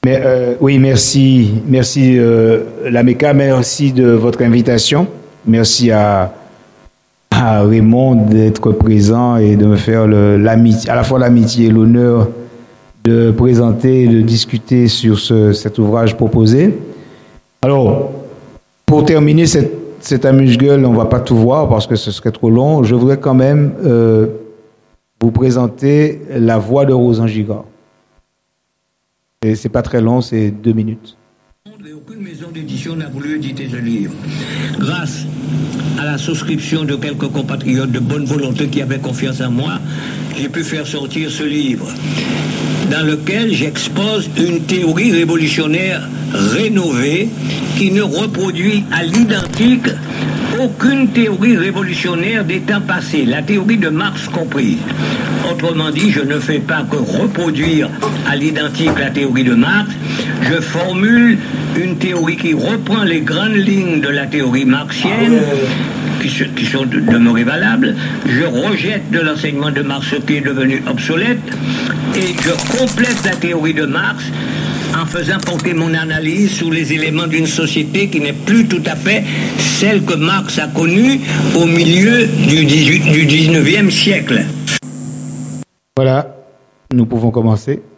Oui, merci, merci Lameka, merci de votre invitation. Merci à Raymond d'être présent et de me faire l'amitié, à la fois l'amitié et l'honneur de présenter et de discuter sur cet ouvrage proposé. Alors, pour terminer cet amuse-gueule, on ne va pas tout voir parce que ce serait trop long. Je voudrais quand même vous présenter La Voix de Rosan Gigard. Et c'est pas très long, c'est 2 minutes. Aucune maison d'édition n'a voulu éditer ce livre. Grâce à la souscription de quelques compatriotes de bonne volonté qui avaient confiance en moi, j'ai pu faire sortir ce livre dans lequel j'expose une théorie révolutionnaire rénovée qui ne reproduit à l'identique aucune théorie révolutionnaire des temps passés, la théorie de Marx comprise. Autrement dit, je ne fais pas que reproduire à l'identique la théorie de Marx, je formule une théorie qui reprend les grandes lignes de la théorie marxienne, qui sont demeurées valables, je rejette de l'enseignement de Marx ce qui est devenu obsolète, et je complète la théorie de Marx en faisant porter mon analyse sur les éléments d'une société qui n'est plus tout à fait celle que Marx a connue au milieu du 19e siècle. Voilà, nous pouvons commencer.